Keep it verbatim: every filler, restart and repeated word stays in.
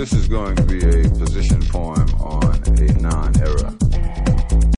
This is going to be a position poem